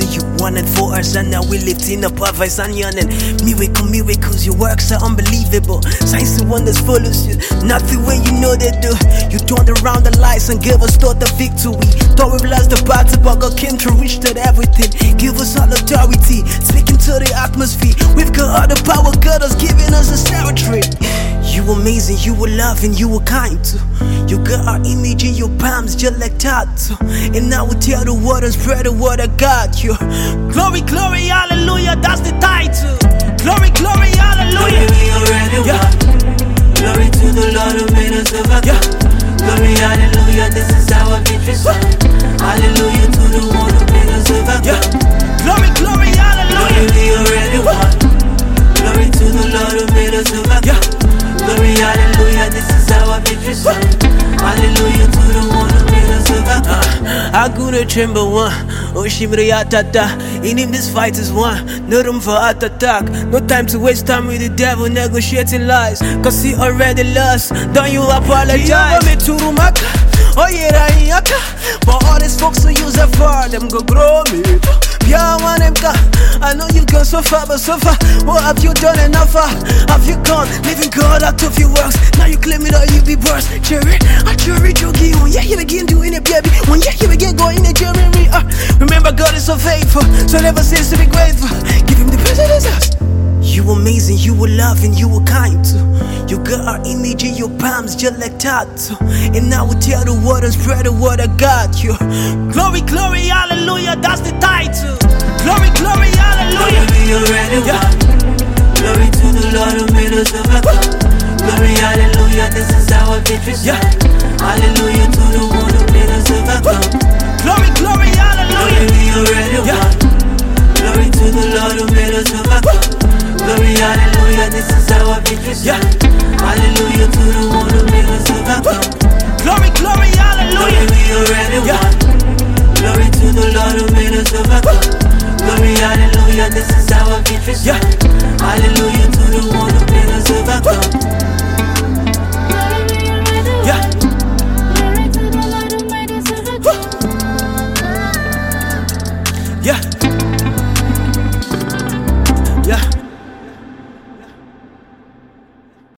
So you won it for us, and now we lifting up our voice and yawning. Miracles, your works are unbelievable. Signs and wonders follow you, not the way you know they do. You turned around the lights and gave us thought the victory. Thought we've lost the battle, but God came to restore everything. Give us all authority, speaking to the atmosphere. We've got all the power, God has given us a territory. You amazing, you were loving, you were kind too. You got our image in your palms just like tattoo. And now we tell the world and spread the word of God. You glory, glory, hallelujah, that's the title. Glory, glory, hallelujah. Glory, we already won. Glory to the Lord who made us overcome. Glory, hallelujah, this is our victory song. Hallelujah to the one who made us overcome. Glory, glory, hallelujah. Glory, we already won. Glory to the Lord who made us overcome. Glory, hallelujah, this is our victory song. Hallelujah to the one who made us overcome. I go to chamber one, Oshimri Atata. In him this fight is won, no room for heart attack. No time to waste time with the devil negotiating lies, cause he already lost, don't you apologize. Oh yeah, but all these folks who use it for them go grow me. Yeah, man, I know you've gone so far, but so far, what have you done enough for? Have you gone, living God out of your works? Now you claim it or you be burst. Cherry, I cherry jogi. When you begin doing it, baby. When you begin going in Jerry. Remember, God is so faithful, so never cease to be grateful. Give him the praise that is us. You amazing, you were loving, you were kind too. You got our image in your palms just like tattoo. And now we tell the world and spread the word of God. You glory, glory, hallelujah, that's the title. Glory, glory, hallelujah. Glory, we already won. Glory to the Lord who made us overcome. Glory, hallelujah, this is our victory song. Hallelujah to the one who made us overcome. Glory, glory, hallelujah. Glory, we already won. Glory to the Lord who made us overcome. Glory, hallelujah, this is our victory song. Hallelujah to the one who made us overcome. Glory, glory, hallelujah. Glory, we already won. Glory to the Lord who made us overcome. Glory, hallelujah, this is our victory song.